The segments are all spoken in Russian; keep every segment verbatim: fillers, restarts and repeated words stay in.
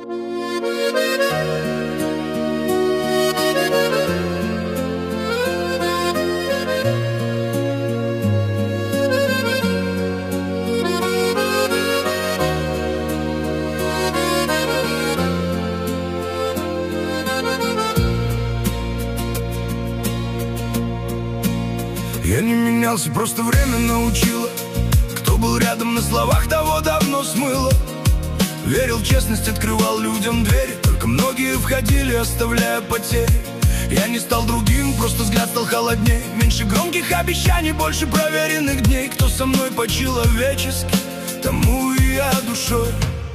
Я не менялся, просто время научило. Кто был рядом на словах, того давно смыло. Верил в честность, открывал людям двери, только многие входили, оставляя потери. Я не стал другим, просто взгляд стал холодней. Меньше громких обещаний, больше проверенных дней. Кто со мной по-человечески, тому и я душой.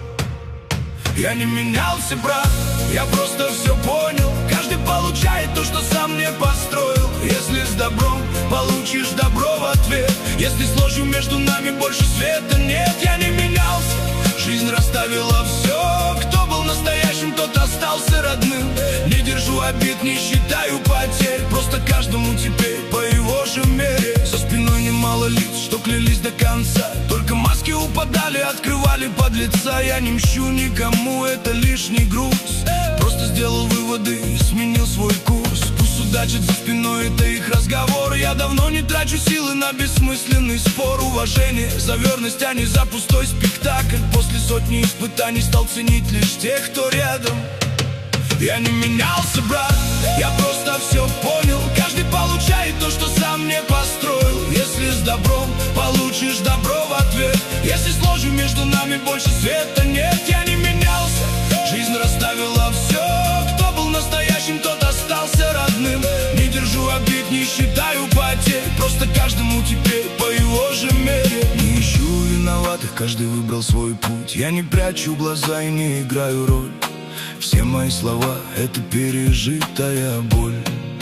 Я не менялся, брат, я просто все понял. Каждый получает то, что сам не построил. Если с добром, получишь добро в ответ. Если с ложью между нами больше света нет. Я не менялся, жизнь расставила все. Кто был настоящим, тот остался родным. Не держу обид, не считаю потерь. Просто каждому теперь по его же мере. За спиной немало лиц, что клялись до конца. Только маски упадали, открывали подлеца. Я не мщу никому, это лишний груз. Просто сделал выводы и сменил свой курс. Пусть судачат за спиной, это их разговор. Я давно не трачу силы на бессмысленный спор. Уважение за верность, а не за пустой спектакль. После сотни испытаний стал ценить лишь тех, кто рядом. Я не менялся, брат, я просто все понял. Каждый получает то, что сам не построил. Если с добром, получишь добро в ответ. Если с ложью между нами больше света нет. Я не менялся, жизнь расставила все. Кто был настоящим, тот остался родным. Не держу обид, не считаю потерь. Просто каждому теперь по его же мере. Не ищу виноватых, каждый выбрал свой путь. Я не прячу глаза и не играю роль. Все мои слова — это пережитая боль.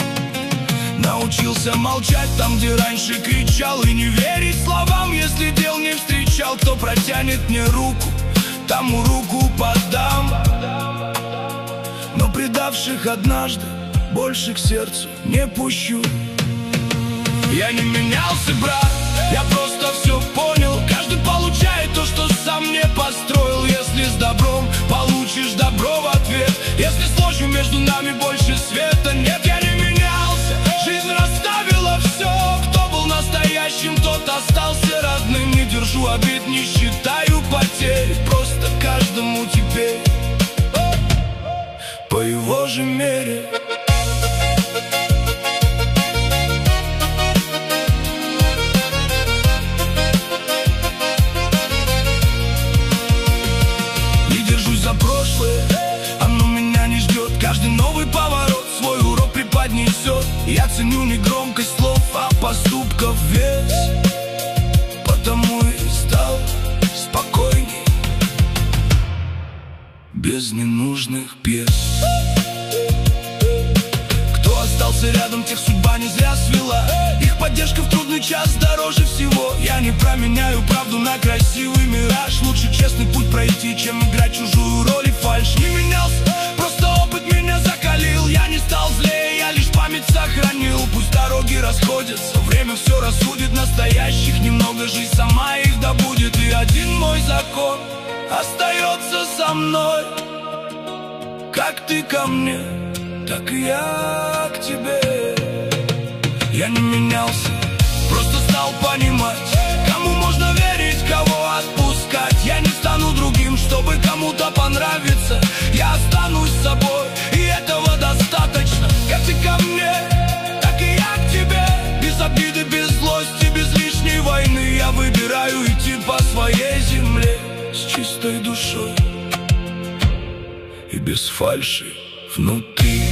Научился молчать там, где раньше кричал. И не верить словам, если дел не встречал. Кто протянет мне руку, тому руку подам. Но предавших однажды больше к сердцу не пущу. Я не менялся, брат, я просто все понял. Каждый получает то, что сам не построил. Если с добром, получишь добро в ответ. Если с ложью между нами больше света нет. Я не менялся, жизнь расставила все. Кто был настоящим, тот остался родным. Не держу обид, не считаю потерь. Просто каждому теперь по его же мере. Оно меня не ждет, каждый новый поворот свой урок преподнесет. Я ценю не громкость слов, а поступков вес. Потому и стал спокойней, без ненужных пьес. Кто остался рядом, тех судьба не зря свела. Их поддержка в трудный час дороже всего. Я не променяю правду на красивый мираж. Лучше честный путь пройти, чем играть чужую роль и фальшь. Не менялся, просто опыт меня закалил. Я не стал злее, я лишь память сохранил. Пусть дороги расходятся, время все рассудит. Настоящих немного, жизнь сама их добудет. И один мой закон остается со мной. Как ты ко мне, так и я к тебе. Я не менялся, просто стал понимать, кому можно верить, кого отпускать. Я не стану другим, чтобы кому-то понравиться. Я останусь собой, и этого достаточно. Как ты ко мне, так и я к тебе. Без обиды, без злости, без лишней войны. Я выбираю идти по своей земле с чистой душой и без фальши внутри.